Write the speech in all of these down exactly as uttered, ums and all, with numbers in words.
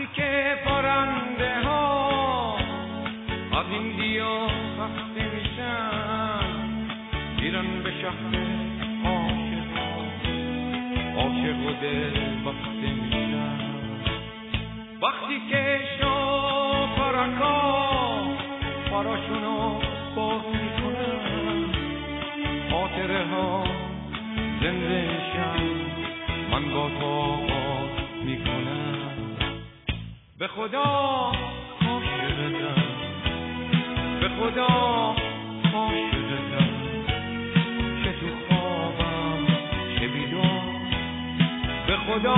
که پرنده ها از این دیار خسته میشن میرن به شهر عاشق ها، عاشق و دل بسته میشن. وقتی که شاپرکا پراشونو باز میکنن خاطره ها زنده میشن، من با تو آغاز میکنم. به خدا عاشقتم، به خدا عاشقتم، چه تو خوابم چه بیدار. به خدا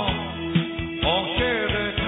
عاشقتم.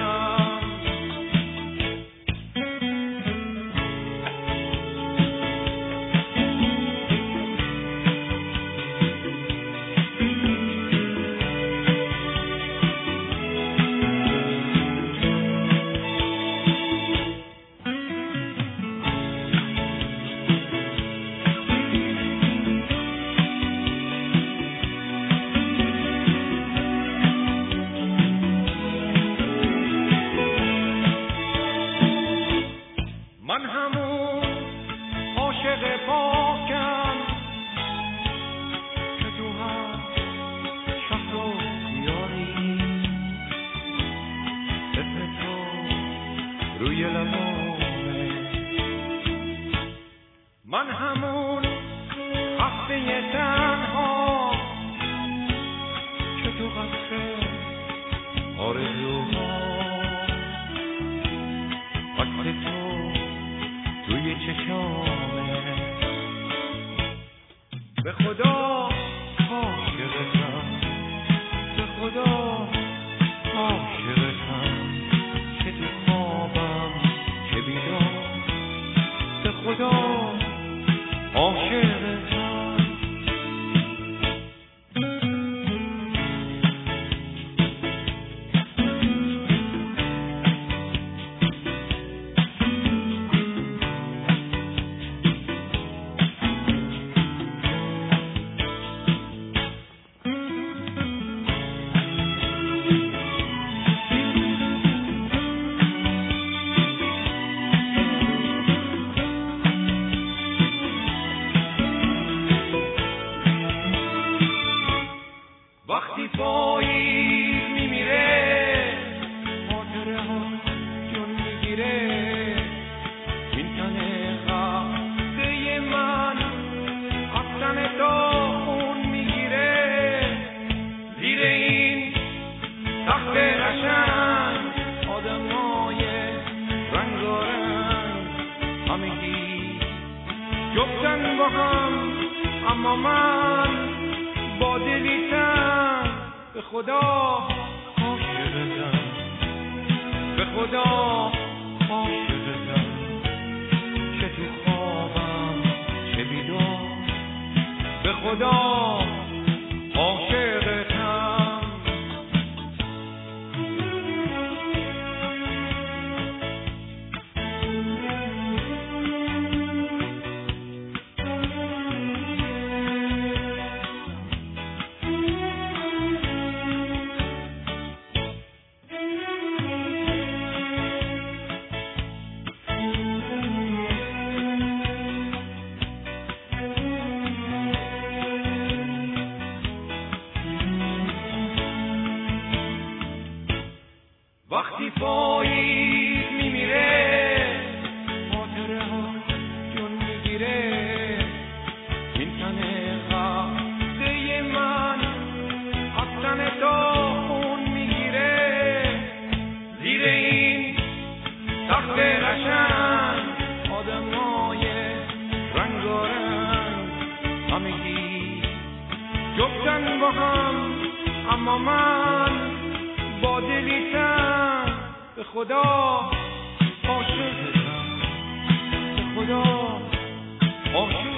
من همون عاشق پاکم که تو هر شهر و دیاری اسم تو روی لبامه. من همون خسته تنها که تو قصر آرزوها وقت تو روی چشامه. به خدا عاشقتم، به خدا عاشقتم، چه تو خوابم چه بیدار. به خدا عاشقتم. وقتی پاییز میمیره خاطره ها جون میگیره، میتنه خسته من از تن تو خون میگیره. زیر این تخت قشنگ آدمای رنگارنگ همگی جفتن با هم، اما من با دلیتم. به خدا عاشقتم، به خدا عاشقتم، چه تو خوابم چه بیدار. به خدا عاشقتم. وقتی پاییز میمیره خاطره ها جون میگیره، میتنه خسته من از تن تو خون میگیره. زیر این تخت قشنگ آدمای رنگارنگ همگی جفتن با هم، اما من با دلیتم. به خدا عاشقتم، به خدا عاشقتم.